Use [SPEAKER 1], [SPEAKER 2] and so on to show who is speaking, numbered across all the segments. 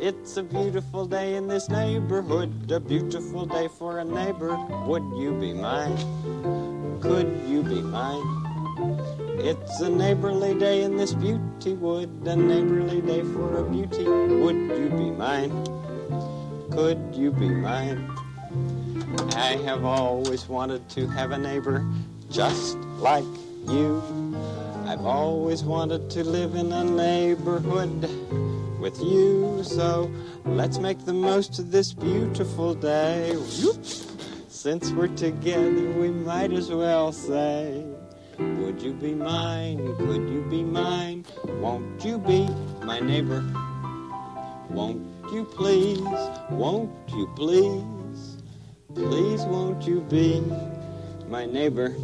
[SPEAKER 1] It's a beautiful day in this neighborhood, a beautiful day for a neighbor. Would you be mine? Could you be mine? It's a neighborly day in this beauty wood, a neighborly day for a beauty. Would you be mine? Could you be mine? I have always wanted to have a neighbor just like you. I've always wanted to live in a neighborhood with you. So let's make the most of this beautiful day. Whoop. Since we're together, we might as well say, would you be mine? Could you be mine? Won't you be my neighbor? Won't you please? Won't you please? Please won't you be my neighbor?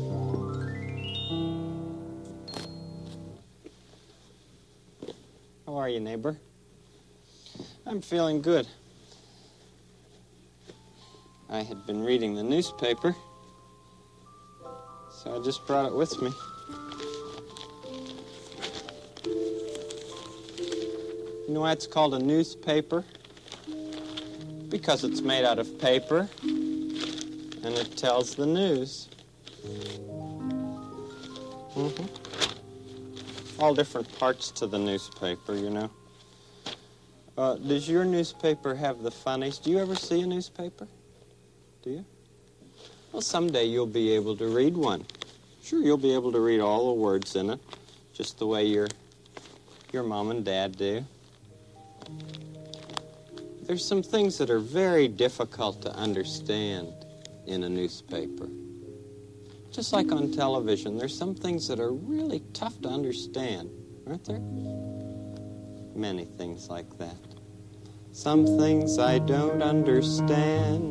[SPEAKER 1] How are you, neighbor? I'm feeling good. I had been reading the newspaper, so I just brought it with me. You know why it's called a newspaper? Because it's made out of paper, and it tells the news. All different parts to the newspaper, you know. Does your newspaper have the funnies? Do you ever see a newspaper? Do you? Well, someday you'll be able to read one. Sure, you'll be able to read all the words in it, just the way your mom and dad do. There's some things that are very difficult to understand in a newspaper. Just like on television, there's some things that are really tough to understand, aren't there? Many things like that. Some things I don't understand.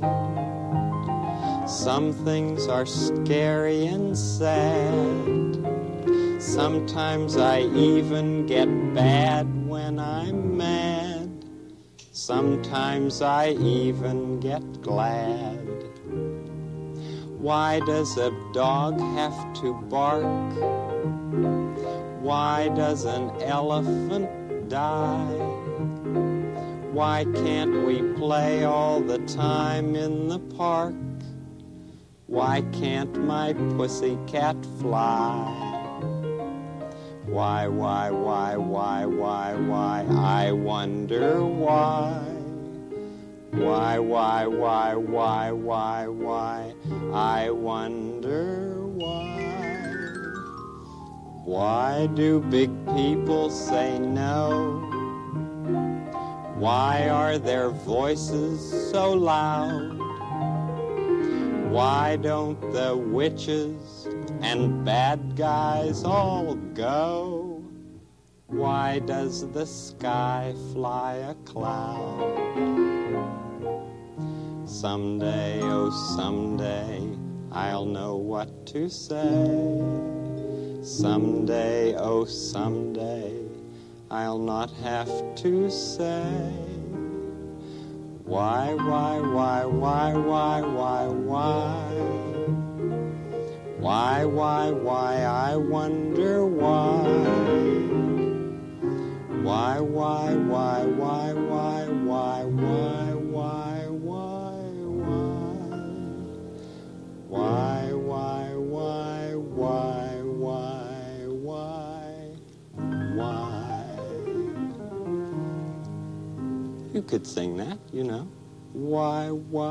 [SPEAKER 1] Some things are scary and sad. Sometimes I even get bad when I'm mad. Sometimes I even get glad. Why does a dog have to bark? Why does an elephant die? Why can't we play all the time in the park? Why can't my pussycat fly? Why, I wonder why. Why, I wonder why. Why do big people say no? Why are their voices so loud? Why don't the witches and bad guys all go? Why does the sky fly a cloud? Someday, oh someday, I'll know what to say. Someday, oh someday, I'll not have to say. Why, why, why, why, why, why, why? Why, I wonder why. Why, why, why, why, why, why, why, why, why, why, why, why. You could sing that, you know. Why.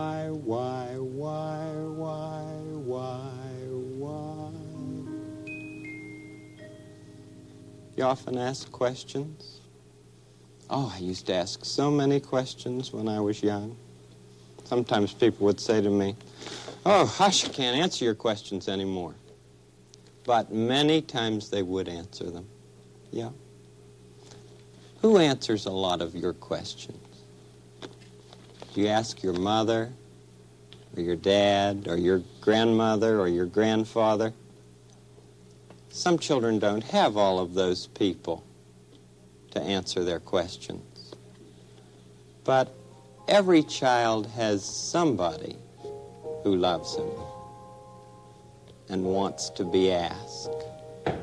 [SPEAKER 1] You often ask questions. Oh, I used to ask so many questions when I was young. Sometimes people would say to me, oh, hush, I can't answer your questions anymore. But many times they would answer them. Yeah. Who answers a lot of your questions? Do you ask your mother, or your dad, or your grandmother, or your grandfather? Some children don't have all of those people to answer their questions. But every child has somebody who loves him and wants to be asked.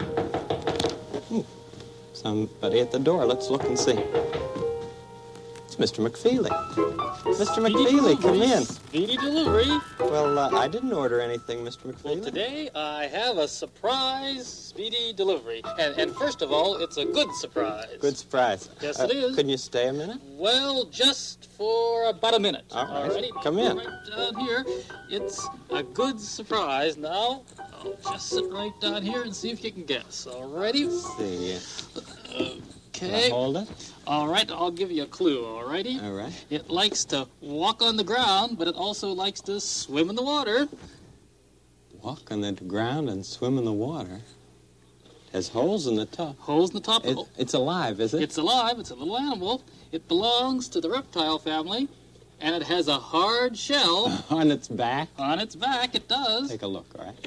[SPEAKER 1] Somebody at the door. Let's look and see. It's Mr. McFeely. Mr. McFeely, come in.
[SPEAKER 2] Speedy delivery.
[SPEAKER 1] Well, I didn't order anything, Mr. McFeely.
[SPEAKER 2] Well, today I have a surprise speedy delivery. And first of all, it's a good surprise.
[SPEAKER 1] Good surprise.
[SPEAKER 2] Yes, it is.
[SPEAKER 1] Couldn't you stay a minute?
[SPEAKER 2] Well, just for about a minute.
[SPEAKER 1] All right.
[SPEAKER 2] Alrighty.
[SPEAKER 1] Come in.
[SPEAKER 2] Right down here. It's a good surprise. Now, I'll just sit right down here and see if you can guess. Alrighty?
[SPEAKER 1] Let's see.
[SPEAKER 2] Okay.
[SPEAKER 1] Hold it.
[SPEAKER 2] All right, I'll give you a clue, alrighty?
[SPEAKER 1] All right.
[SPEAKER 2] It likes to walk on the ground, but it also likes to swim in the water.
[SPEAKER 1] Walk on the ground and swim in the water. Has holes in the top.
[SPEAKER 2] Holes in the top.
[SPEAKER 1] It's alive, is it?
[SPEAKER 2] It's alive. It's a little animal. It belongs to the reptile family, and it has a hard shell.
[SPEAKER 1] On its back?
[SPEAKER 2] On its back, it does.
[SPEAKER 1] Take a look, all right?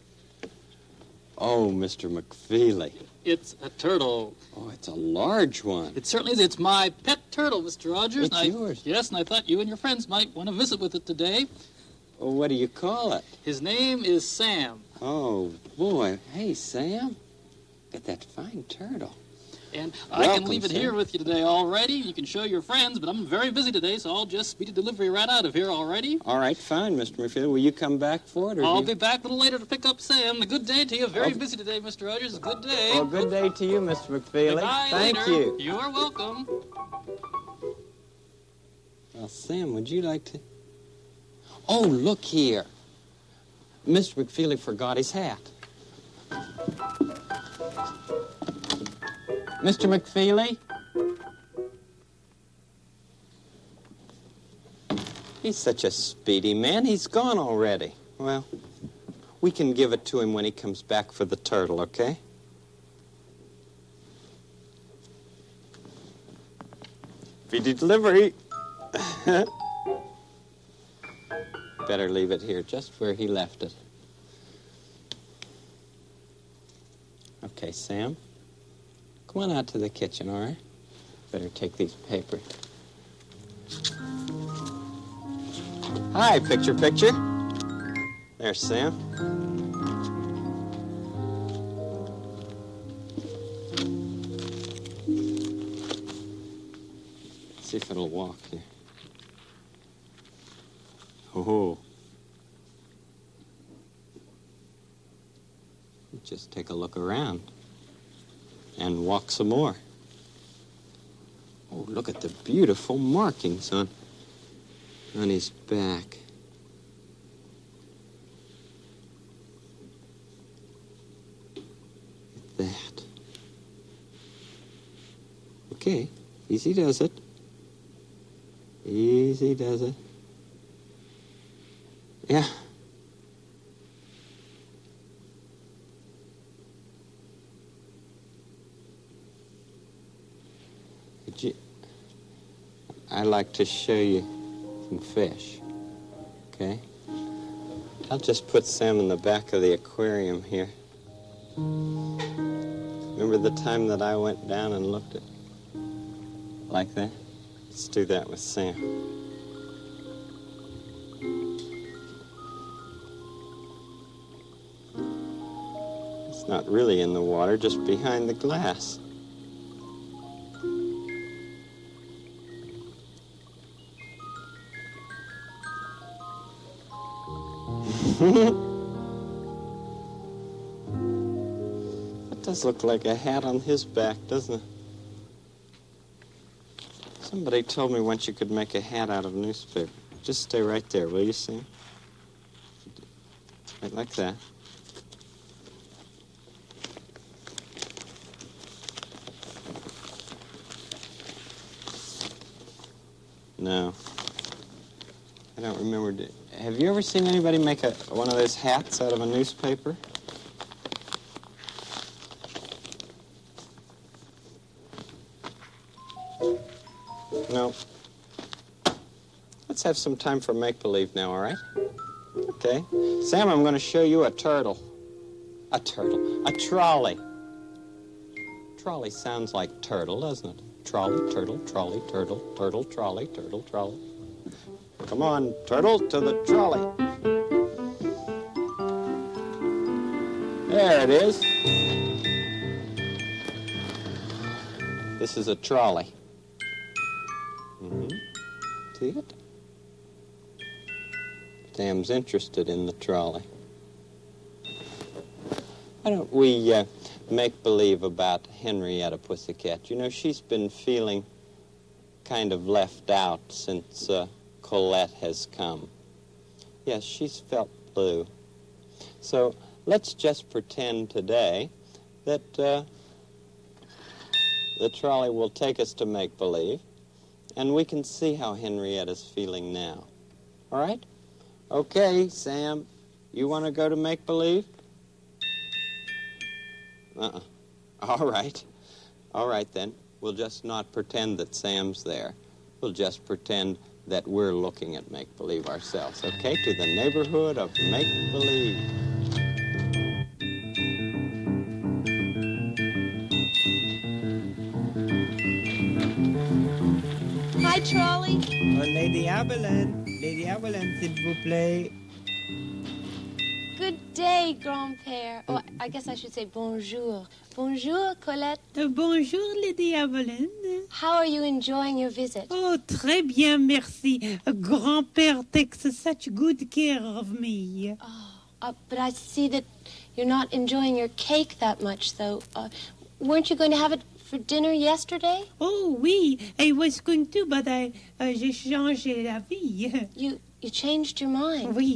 [SPEAKER 1] Oh, Mr. McFeely.
[SPEAKER 2] It's a turtle.
[SPEAKER 1] Oh, it's a large one.
[SPEAKER 2] It certainly is. It's my pet turtle, Mr. Rogers.
[SPEAKER 1] It's yours?
[SPEAKER 2] Yes, and I thought you and your friends might want to visit with it today.
[SPEAKER 1] Well, what do you call it?
[SPEAKER 2] His name is Sam.
[SPEAKER 1] Oh, boy. Hey, Sam. Got that fine turtle.
[SPEAKER 2] And I can
[SPEAKER 1] Welcome,
[SPEAKER 2] leave it
[SPEAKER 1] Sam.
[SPEAKER 2] here with you today already. You can show your friends, but I'm very busy today, so I'll just speed a delivery right out of here already.
[SPEAKER 1] All right, fine, Mr. McFeely. Will you come back for it? Or
[SPEAKER 2] I'll be back a little later to pick up Sam. A good day to you. Very busy today, Mr. Rogers. A good day.
[SPEAKER 1] Well, good day to you, Mr. McFeely.
[SPEAKER 2] Goodbye
[SPEAKER 1] Thank
[SPEAKER 2] later.
[SPEAKER 1] you.
[SPEAKER 2] You're welcome.
[SPEAKER 1] Well, Sam, would you like to... Oh, look here. Mr. McFeely forgot his hat. Mr. McFeely? He's such a speedy man. He's gone already. Well, we can give it to him when he comes back for the turtle, okay? Speedy delivery. Better leave it here, just where he left it. Okay, Sam. Come on out to the kitchen, all right? Better take these papers. Hi, picture. There's Sam. See if it'll walk here. Oh. Just take a look around. And walk some more. Oh, look at the beautiful markings on his back. Look at that. Okay, easy does it. Easy does it. Yeah. I'd like to show you some fish, okay? I'll just put Sam in the back of the aquarium here. Remember the time that I went down and looked at like that? Let's do that with Sam. It's not really in the water, just behind the glass. That does look like a hat on his back, doesn't it? Somebody told me once you could make a hat out of newspaper. Just stay right there, will you, Sam? Right like that. No. I don't remember. Have you ever seen anybody make one of those hats out of a newspaper? No. Let's have some time for make-believe now, all right? Okay. Sam, I'm going to show you a turtle. A turtle. A trolley. Trolley sounds like turtle, doesn't it? Trolley, turtle, trolley, turtle, turtle, trolley, turtle, trolley. Come on, turtle, to the trolley. There it is. This is a trolley. Mm-hmm. See it? Sam's interested in the trolley. Why don't we make believe about Henrietta Pussycat? You know, she's been feeling kind of left out since Colette has come. Yes, she's felt blue. So let's just pretend today that the trolley will take us to make-believe, and we can see how Henrietta's feeling now. All right? Okay, Sam, you want to go to make-believe? All right. All right, then. We'll just not pretend that Sam's there. We'll just pretend that we're looking at make-believe ourselves. Okay, to the neighborhood of make-believe.
[SPEAKER 3] Hi, Trolley.
[SPEAKER 4] Lady Aberlin, s'il vous plaît.
[SPEAKER 3] Good day, grand-père. Oh, I guess I should say bonjour. Bonjour, Colette.
[SPEAKER 5] Bonjour, Lady Aberlin.
[SPEAKER 3] How are you enjoying your visit?
[SPEAKER 5] Oh, très bien, merci. Grand-père takes such good care of me.
[SPEAKER 3] But I see that you're not enjoying your cake that much, though. Weren't you going to have it for dinner yesterday?
[SPEAKER 5] Oh, oui, I was going to, but j'ai changé d'avis.
[SPEAKER 3] You changed your mind?
[SPEAKER 5] Oui.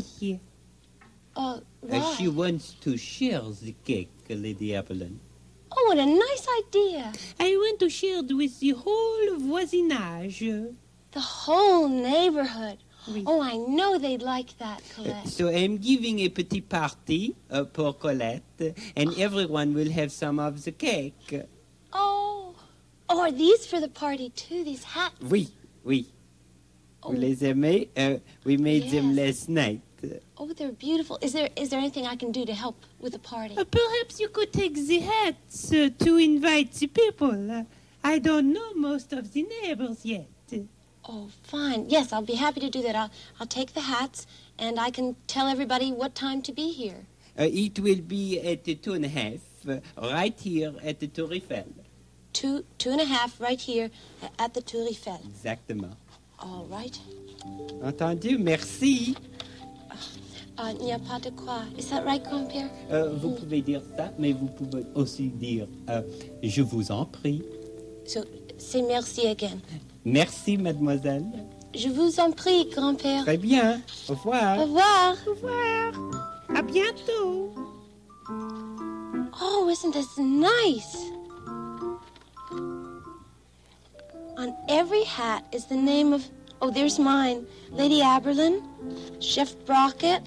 [SPEAKER 3] Why?
[SPEAKER 4] She wants to share the cake, Lady Aberlin.
[SPEAKER 3] Oh, what a nice idea.
[SPEAKER 5] I want to share it with the whole voisinage.
[SPEAKER 3] The whole neighborhood.
[SPEAKER 5] Oui.
[SPEAKER 3] Oh, I know they'd like that, Colette.
[SPEAKER 4] So I'm giving a petit party for Colette, and everyone will have some of the cake.
[SPEAKER 3] Oh, are these for the party, too, these hats?
[SPEAKER 4] Oui.
[SPEAKER 3] Oh.
[SPEAKER 4] Vous les aimez? We made them
[SPEAKER 3] Yes.
[SPEAKER 4] last night.
[SPEAKER 3] Oh, they're beautiful. Is there anything I can do to help with the party?
[SPEAKER 5] Perhaps you could take the hats to invite the people. I don't know most of the neighbors yet.
[SPEAKER 3] Oh, fine. Yes, I'll be happy to do that. I'll take the hats, and I can tell everybody what time to be here.
[SPEAKER 4] It will be at 2:30, right here at the Tour Eiffel.
[SPEAKER 3] 2:30 right here at the Tour Eiffel.
[SPEAKER 4] Exactement.
[SPEAKER 3] All right.
[SPEAKER 4] Entendu, merci.
[SPEAKER 3] Il n'y a pas de quoi. Is that right, grand-père?
[SPEAKER 4] Vous pouvez dire ça, mais vous pouvez aussi dire je vous en prie.
[SPEAKER 3] So, say merci again.
[SPEAKER 4] Merci, mademoiselle.
[SPEAKER 3] Je vous en prie, grand-père.
[SPEAKER 4] Très bien. Au revoir.
[SPEAKER 3] Au revoir.
[SPEAKER 5] Au revoir. À bientôt.
[SPEAKER 3] Oh, isn't this nice? On every hat is the name of... Oh, there's mine. Lady Aberlin, Chef Brockett,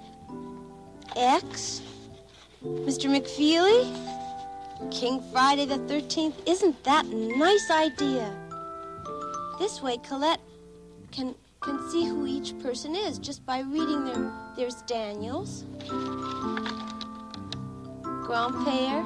[SPEAKER 3] X, Mr. McFeely, King Friday the 13th. Isn't that a nice idea? This way, Colette can see who each person is just by reading them. There's Daniels, Grand-père.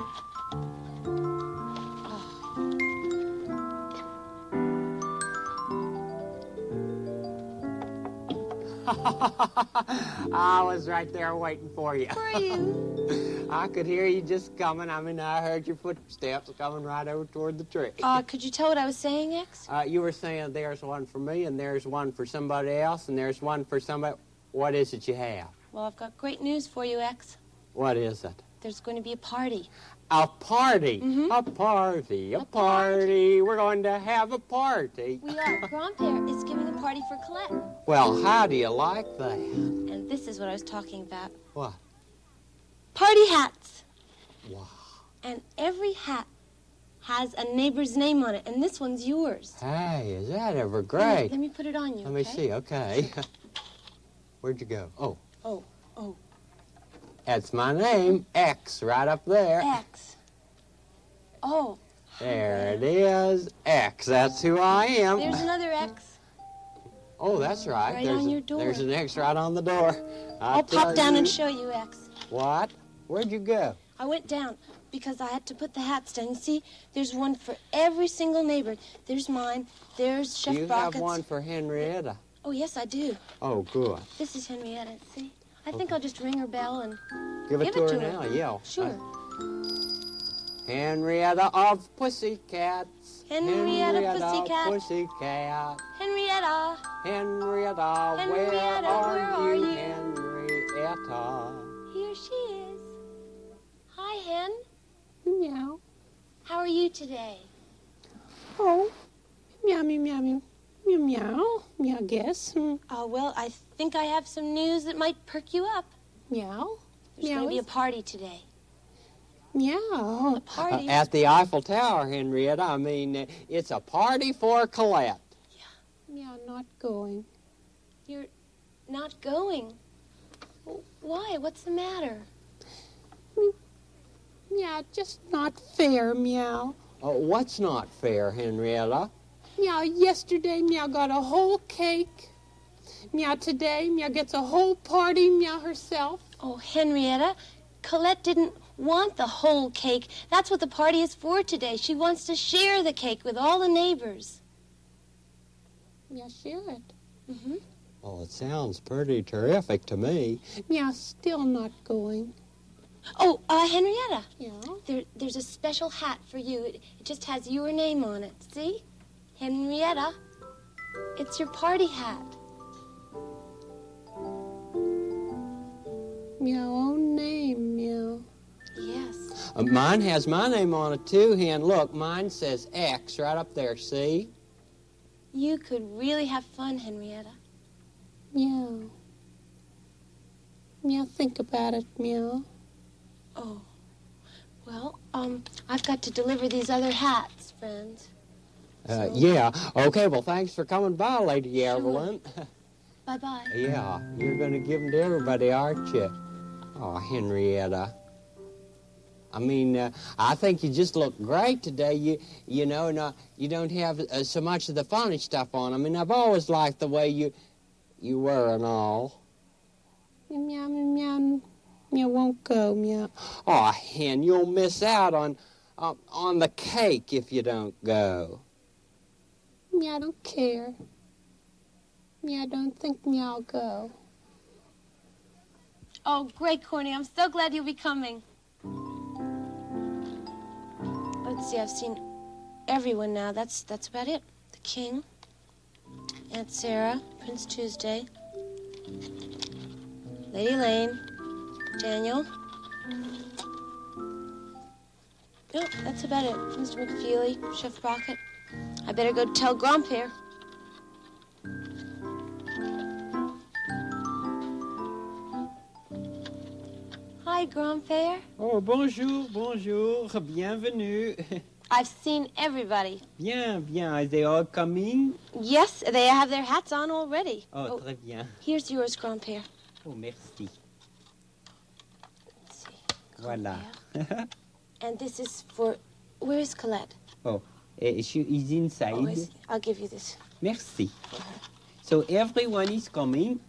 [SPEAKER 1] I was right there waiting for you.
[SPEAKER 3] Were you?
[SPEAKER 1] I could hear you just coming. I heard your footsteps coming right over toward the tree.
[SPEAKER 3] Could you tell what I was saying, X?
[SPEAKER 1] You were saying there's one for me, and there's one for somebody else, and there's one for somebody. What is it you have?
[SPEAKER 3] Well, I've got great news for you, X.
[SPEAKER 1] What is it?
[SPEAKER 3] There's going to be a party.
[SPEAKER 1] A party.
[SPEAKER 3] Mhm.
[SPEAKER 1] A party. A
[SPEAKER 3] A
[SPEAKER 1] party. We're going to have a party.
[SPEAKER 3] We are. Grand-père is giving a party for Colette.
[SPEAKER 1] Well, how do you like that?
[SPEAKER 3] And this is what I was talking about.
[SPEAKER 1] What?
[SPEAKER 3] Party hats.
[SPEAKER 1] Wow.
[SPEAKER 3] And every hat has a neighbor's name on it, and this one's yours.
[SPEAKER 1] Hey, is that ever
[SPEAKER 3] Let
[SPEAKER 1] great?
[SPEAKER 3] me put it on you,
[SPEAKER 1] Let me
[SPEAKER 3] okay?
[SPEAKER 1] see. Okay. Where'd you go? Oh.
[SPEAKER 3] Oh,
[SPEAKER 1] That's my name. X right up there.
[SPEAKER 3] X. Oh,
[SPEAKER 1] There it is. X. That's who I am.
[SPEAKER 3] there's another X.
[SPEAKER 1] Oh, that's right.
[SPEAKER 3] Right
[SPEAKER 1] there's
[SPEAKER 3] on your door.
[SPEAKER 1] There's an X right on the door.
[SPEAKER 3] I'll pop down and show you, X.
[SPEAKER 1] What? Where'd you go?
[SPEAKER 3] I went down because I had to put the hats down. You see, there's one for every single neighbor. There's mine. There's Chef
[SPEAKER 1] You
[SPEAKER 3] Brockett's.
[SPEAKER 1] have one for Henrietta.
[SPEAKER 3] Oh, yes, I do.
[SPEAKER 1] Oh, good.
[SPEAKER 3] This is Henrietta, see? I think I'll just ring her bell and
[SPEAKER 1] Give it
[SPEAKER 3] give
[SPEAKER 1] to
[SPEAKER 3] it
[SPEAKER 1] her
[SPEAKER 3] to
[SPEAKER 1] now.
[SPEAKER 3] her.
[SPEAKER 1] Yeah.
[SPEAKER 3] Sure.
[SPEAKER 1] Henrietta of Pussycats.
[SPEAKER 3] Henrietta Pussycat.
[SPEAKER 1] Pussycat.
[SPEAKER 3] Henrietta.
[SPEAKER 1] Henrietta, where
[SPEAKER 3] Henrietta,
[SPEAKER 1] are you?
[SPEAKER 3] you?
[SPEAKER 1] Henrietta.
[SPEAKER 3] Here she is. Hi, Hen.
[SPEAKER 5] Meow.
[SPEAKER 3] How are you today?
[SPEAKER 5] Oh, meow, meow, meow, meow, meow, meow, meow, guess.
[SPEAKER 3] Oh, well, I think I have some news that might perk you up.
[SPEAKER 5] Meow.
[SPEAKER 3] There's going to be a party today.
[SPEAKER 5] Meow.
[SPEAKER 3] A party?
[SPEAKER 1] At the Eiffel Tower, Henrietta. I mean, it's a party for Colette.
[SPEAKER 5] Meow, not going.
[SPEAKER 3] You're not going. Why? What's the matter?
[SPEAKER 5] Meow, just not fair, meow.
[SPEAKER 1] What's not fair, Henrietta?
[SPEAKER 5] Meow, yesterday, meow got a whole cake. Meow, today, meow gets a whole party, meow herself.
[SPEAKER 3] Oh, Henrietta, Colette didn't want the whole cake. That's what the party is for today. She wants to share the cake with all the neighbors.
[SPEAKER 5] Meow, share it.
[SPEAKER 3] Mm-hmm.
[SPEAKER 1] Well, it sounds pretty terrific to me.
[SPEAKER 5] Meow, still not going.
[SPEAKER 3] Oh, Henrietta,
[SPEAKER 5] Yeah.
[SPEAKER 3] there's a special hat for you. It just has your name on it. See? Henrietta. It's your party hat.
[SPEAKER 5] Meow, own name, meow.
[SPEAKER 3] Yes.
[SPEAKER 1] Mine has my name on it, too, Hen. Look, mine says X right up there, see?
[SPEAKER 3] You could really have fun, Henrietta.
[SPEAKER 5] Meow. Meow, think about it, meow.
[SPEAKER 3] Oh. Well, I've got to deliver these other hats, friends.
[SPEAKER 1] Yeah. Okay, well, thanks for coming by, Lady Evelyn.
[SPEAKER 3] Bye-bye.
[SPEAKER 1] Yeah, you're going to give them to everybody, aren't you? Oh, Henrietta. I mean, I think you just look great today. You know, and you don't have so much of the funny stuff on. I mean, I've always liked the way you were and all.
[SPEAKER 5] Meow, meow, meow. Meow won't go, meow.
[SPEAKER 1] Oh, Hen, you'll miss out on the cake if you don't go.
[SPEAKER 5] Meow, I don't care. Meow, I don't think meow will go.
[SPEAKER 3] Oh, great, Corny. I'm so glad you'll be coming. Let's see, I've seen everyone now. That's about it. The King, Aunt Sarah, Prince Tuesday, Lady Lane, Daniel. No, that's about it. Mr. McFeely, Chef Brockett. I better go tell Grandpère. Hi, Grandpère.
[SPEAKER 4] Oh, bonjour, bonjour, bienvenue.
[SPEAKER 3] I've seen everybody.
[SPEAKER 4] Bien, bien, are they all coming?
[SPEAKER 3] Yes, they have their hats on already.
[SPEAKER 4] Oh, très bien.
[SPEAKER 3] Here's yours, Grandpère.
[SPEAKER 4] Oh, merci.
[SPEAKER 3] Let's see.
[SPEAKER 4] Voilà.
[SPEAKER 3] Grandpère. And this is for... Where is Colette?
[SPEAKER 4] Oh, she is inside.
[SPEAKER 3] Oh, I'll give you this.
[SPEAKER 4] Merci. So everyone is coming?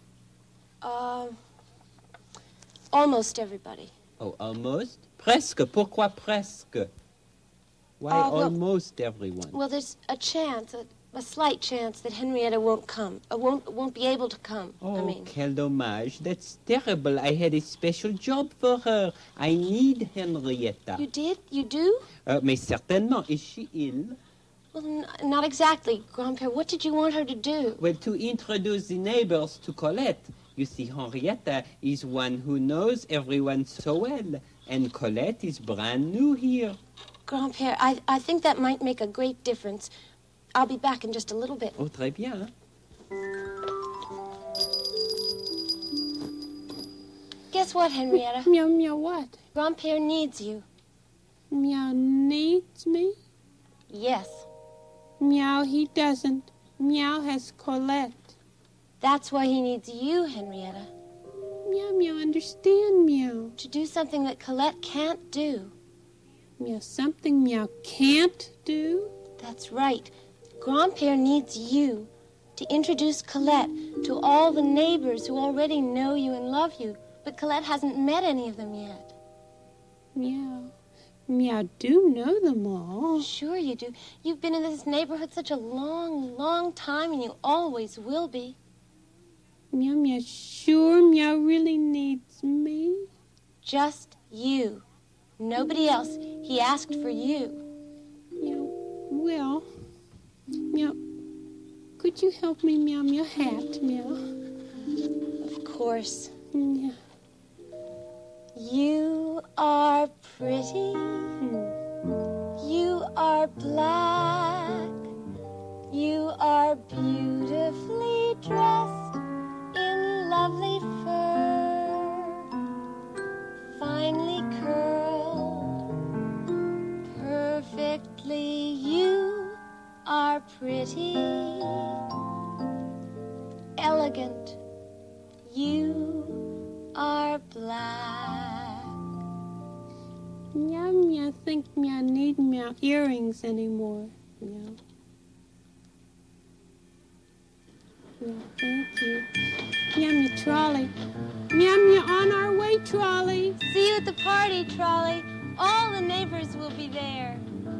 [SPEAKER 3] Almost everybody.
[SPEAKER 4] Oh, almost? Presque. Pourquoi presque? Why
[SPEAKER 3] well-
[SPEAKER 4] almost everyone?
[SPEAKER 3] Well, there's a chance, a slight chance that Henrietta won't come. Won't be able to come.
[SPEAKER 4] Oh, quel dommage. That's terrible. I had a special job for her. I need Henrietta.
[SPEAKER 3] You did? You do?
[SPEAKER 4] Mais certainement. Is she ill?
[SPEAKER 3] Well, not exactly, Grandpère. What did you want her to do?
[SPEAKER 4] Well, to introduce the neighbors to Colette. You see, Henrietta is one who knows everyone so well, and Colette is brand new here.
[SPEAKER 3] Grandpère, I think that might make a great difference. I'll be back in just a little bit.
[SPEAKER 4] Oh, très bien.
[SPEAKER 3] Guess what, Henrietta?
[SPEAKER 5] Meow, meow, what?
[SPEAKER 3] Grandpère needs you.
[SPEAKER 5] Meow needs me?
[SPEAKER 3] Yes.
[SPEAKER 5] Meow, he doesn't. Meow has Colette.
[SPEAKER 3] That's why he needs you, Henrietta.
[SPEAKER 5] Meow, meow, understand, meow.
[SPEAKER 3] To do something that Colette can't do.
[SPEAKER 5] Meow, something meow can't do?
[SPEAKER 3] That's right. Grandpère needs you to introduce Colette to all the neighbors who already know you and love you, but Colette hasn't met any of them yet.
[SPEAKER 5] Meow. Meow do know them all.
[SPEAKER 3] Sure you do. You've been in this neighborhood such a long, long time, and you always will be.
[SPEAKER 5] Meow, meow, sure meow really needs me?
[SPEAKER 3] Just you. Nobody else. He asked for you.
[SPEAKER 5] Meow. Well, meow. Could you help me meow meow hat, meow?
[SPEAKER 3] Of course.
[SPEAKER 5] Yeah.
[SPEAKER 3] You are pretty. You are black. You are beautifully dressed in lovely fur, finely curled, perfectly. You are pretty, elegant. You are black.
[SPEAKER 5] Meow meow think meow need meow earrings anymore. Meow. Meow, thank you. Meow meow trolley. Meow meow on our way trolley.
[SPEAKER 3] See you at the party, Trolley. All the neighbors will be there.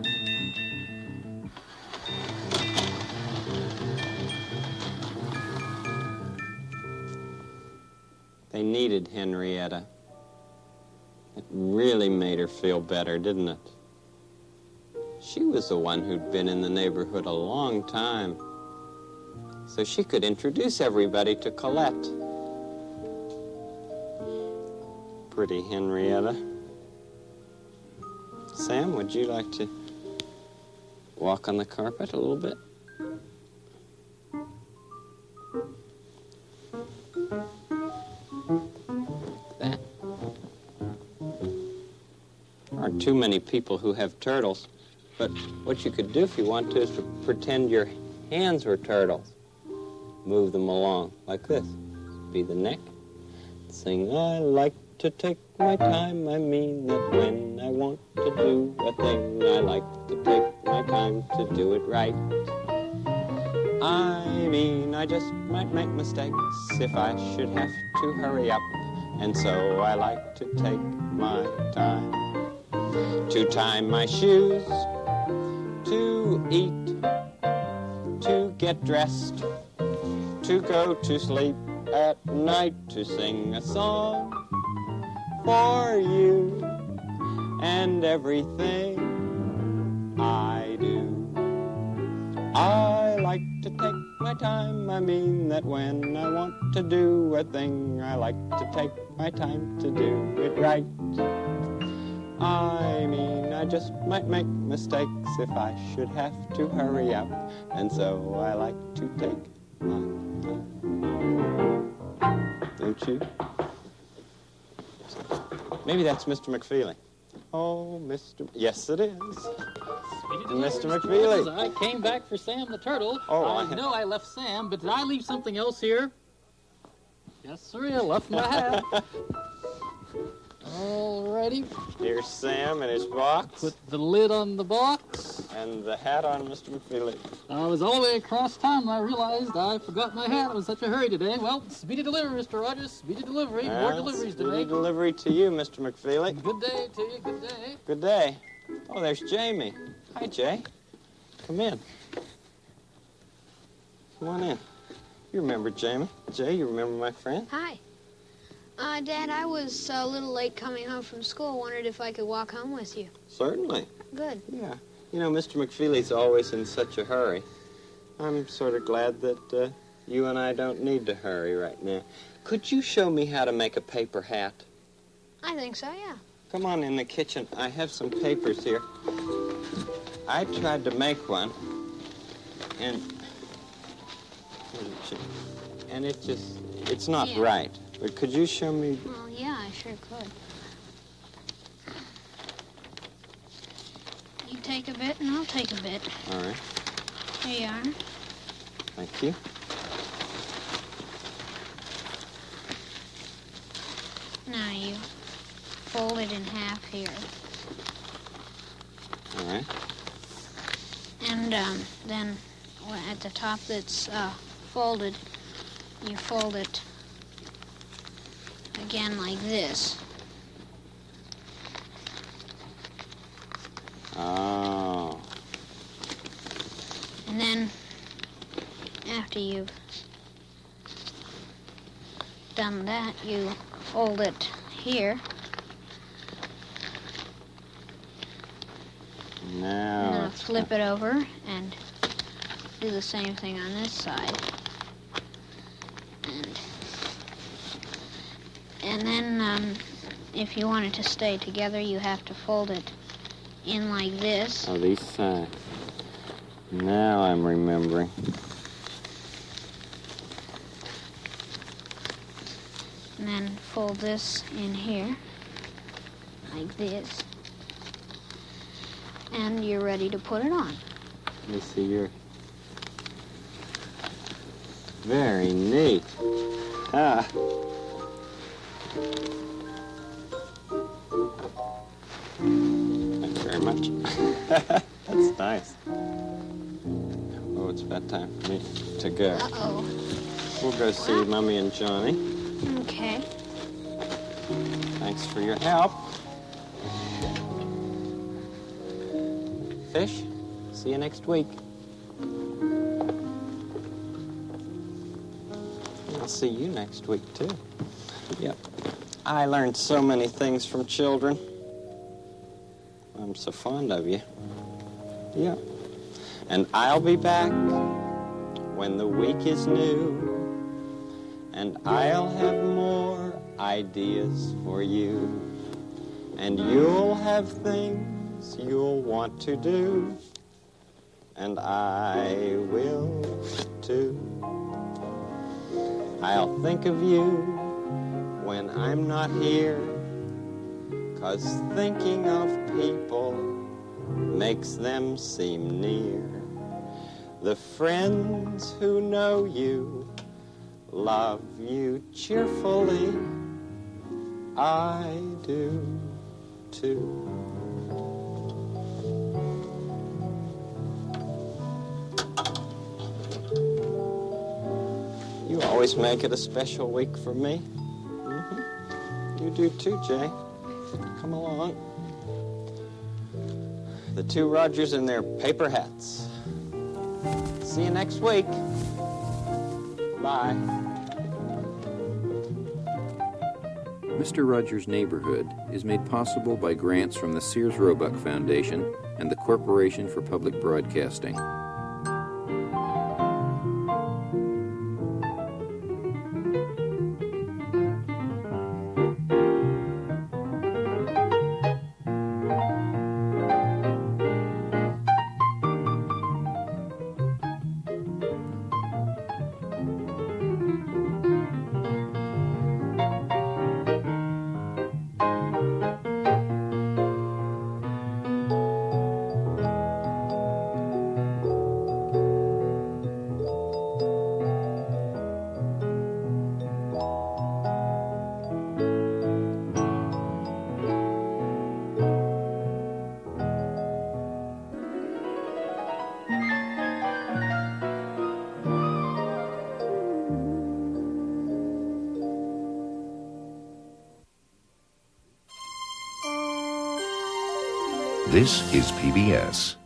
[SPEAKER 1] They needed Henrietta. It really made her feel better, didn't it? She was the one who'd been in the neighborhood a long time, so she could introduce everybody to Colette. Pretty Henrietta. Sam, would you like to walk on the carpet a little bit? That. There aren't too many people who have turtles, but what you could do if you want to is to pretend your hands were turtles. Move them along like this. Be the neck. Sing, I like to take my time. I mean that when I want to do a thing, I like to take my time to do it right. I mean, I just might make mistakes if I should have to hurry up. And so I like to take my time to tie my shoes, to eat, to get dressed, to go to sleep at night, to sing a song for you and everything I do. I like to take my time. I mean that when I want to do a thing, I like to take my time to do it right. I mean, I just might make mistakes if I should have to hurry up, and so I like to take my time. Don't you? Maybe that's Mr. McFeely. Oh, Mr. Yes, it is. Mr. McFeely.
[SPEAKER 2] I came back for Sam the Turtle.
[SPEAKER 1] Oh,
[SPEAKER 2] I know I left Sam, but did I leave something else here? Yes, sir, I left my hat. Alrighty.
[SPEAKER 1] Here's Sam and his box.
[SPEAKER 2] Put the lid on the box.
[SPEAKER 1] And the hat on Mr. McFeely.
[SPEAKER 2] I was all the way across town and I realized I forgot my hat. I was in such a hurry today. Well, speedy delivery, Mr. Rogers. Speedy delivery. More deliveries to
[SPEAKER 1] Speedy
[SPEAKER 2] make.
[SPEAKER 1] delivery to you, Mr. McFeely.
[SPEAKER 2] Good day to you. Good day.
[SPEAKER 1] Good day. Oh, there's Jamie. Hi, Jay. Come in. Come on in. You remember Jamie. Jay, you remember my friend?
[SPEAKER 6] Hi. Dad, I was a little late coming home from school. Wondered if I could walk home with you.
[SPEAKER 1] Certainly.
[SPEAKER 6] Good.
[SPEAKER 1] Yeah. You know, Mr. McFeely's always in such a hurry. I'm sort of glad that you and I don't need to hurry right now. Could you show me how to make a paper hat?
[SPEAKER 6] I think so, yeah.
[SPEAKER 1] Come on in the kitchen. I have some papers here. I tried to make one, and it's not
[SPEAKER 6] Yeah.
[SPEAKER 1] right. But could you show me?
[SPEAKER 6] Well, yeah, I sure could. You take a bit and I'll take a bit.
[SPEAKER 1] All right.
[SPEAKER 6] Here you are.
[SPEAKER 1] Thank you.
[SPEAKER 6] Now you fold it in half here.
[SPEAKER 1] All right.
[SPEAKER 6] And then at the top that's folded, you fold it again like this.
[SPEAKER 1] Oh.
[SPEAKER 6] And then after you've done that, you fold it here
[SPEAKER 1] Now
[SPEAKER 6] Now flip it over and do the same thing on this side. And then if you want it to stay together, you have to fold it in like this.
[SPEAKER 1] Oh, these sides. Now I'm remembering.
[SPEAKER 6] And then fold this in here, like this. And you're ready to put it on.
[SPEAKER 1] Let me see your... Very neat. Ah. Thanks very much. That's nice. Oh, it's about time for me to go.
[SPEAKER 6] Uh-oh.
[SPEAKER 1] We'll go see Mommy and Johnny.
[SPEAKER 6] Okay.
[SPEAKER 1] Thanks for your help. Fish, see you next week. I'll see you next week, too. Yep. I learned so many things from children. I'm so fond of you. Yeah. And I'll be back when the week is new. And I'll have more ideas for you. And you'll have things you'll want to do. And I will too. I'll think of you when I'm not here. 'Cause thinking of people makes them seem near. The friends who know you love you cheerfully. I do too. You always make it a special week for me. Mm-hmm. You do too, Jay. Come along. The two Rogers in their paper hats. See you next week. Bye.
[SPEAKER 7] Mr. Rogers' Neighborhood is made possible by grants from the Sears Roebuck Foundation and the Corporation for Public Broadcasting.
[SPEAKER 8] This is PBS.